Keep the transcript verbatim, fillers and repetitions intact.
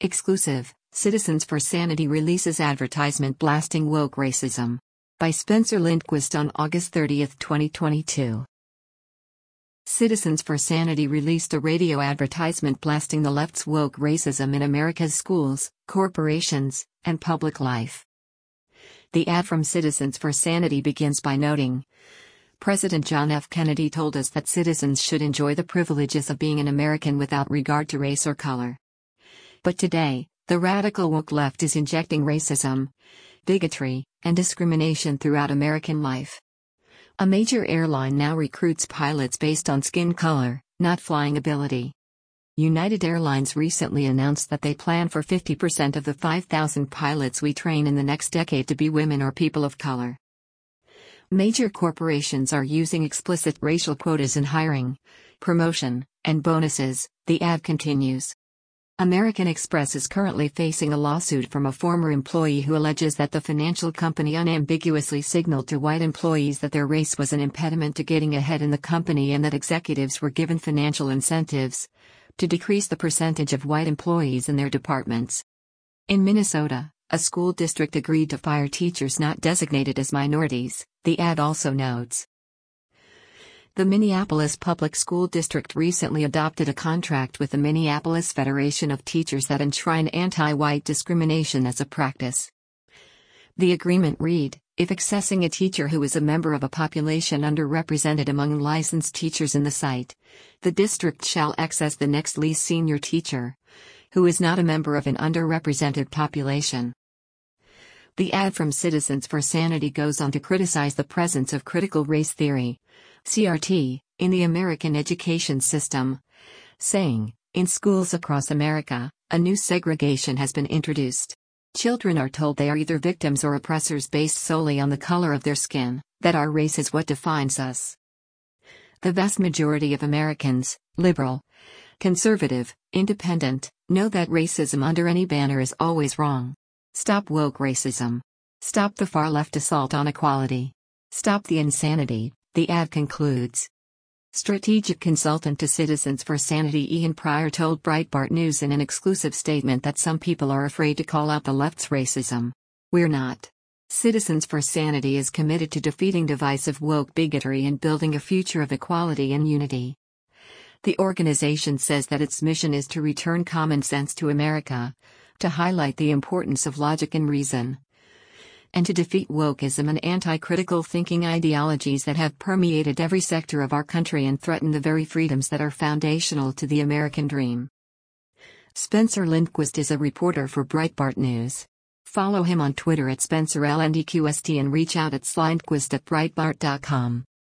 Exclusive, Citizens for Sanity releases advertisement blasting woke racism. By Spencer Lindquist on August thirtieth, twenty twenty-two. Citizens for Sanity released a radio advertisement blasting the left's woke racism in America's schools, corporations, and public life. The ad from Citizens for Sanity begins by noting, President John F. Kennedy told us that citizens should enjoy the privileges of being an American without regard to race or color. But today, the radical woke left is injecting racism, bigotry, and discrimination throughout American life. A major airline now recruits pilots based on skin color, not flying ability. United Airlines recently announced that they plan for fifty percent of the five thousand pilots we train in the next decade to be women or people of color. Major corporations are using explicit racial quotas in hiring, promotion, and bonuses, the ad continues. American Express is currently facing a lawsuit from a former employee who alleges that the financial company unambiguously signaled to white employees that their race was an impediment to getting ahead in the company and that executives were given financial incentives to decrease the percentage of white employees in their departments. In Minnesota, a school district agreed to fire teachers not designated as minorities, the ad also notes. The Minneapolis Public School District recently adopted a contract with the Minneapolis Federation of Teachers that enshrine anti-white discrimination as a practice. The agreement read, if accessing a teacher who is a member of a population underrepresented among licensed teachers in the site, the district shall access the next least senior teacher, who is not a member of an underrepresented population. The ad from Citizens for Sanity goes on to criticize the presence of critical race theory, C R T, in the American education system, saying, in schools across America, a new segregation has been introduced. Children are told they are either victims or oppressors based solely on the color of their skin, that our race is what defines us. The vast majority of Americans, liberal, conservative, independent, know that racism under any banner is always wrong. Stop woke racism. Stop the far-left assault on equality. Stop the insanity, the ad concludes. Strategic consultant to Citizens for Sanity Ian Pryor told Breitbart News in an exclusive statement that some people are afraid to call out the left's racism. We're not. Citizens for Sanity is committed to defeating divisive woke bigotry and building a future of equality and unity. The organization says that its mission is to return common sense to America, to highlight the importance of logic and reason, and to defeat wokeism and anti-critical thinking ideologies that have permeated every sector of our country and threaten the very freedoms that are foundational to the American dream. Spencer Lindquist is a reporter for Breitbart News. Follow him on Twitter at Spencer L N D Q S T and reach out at slindquist at breitbart dot com.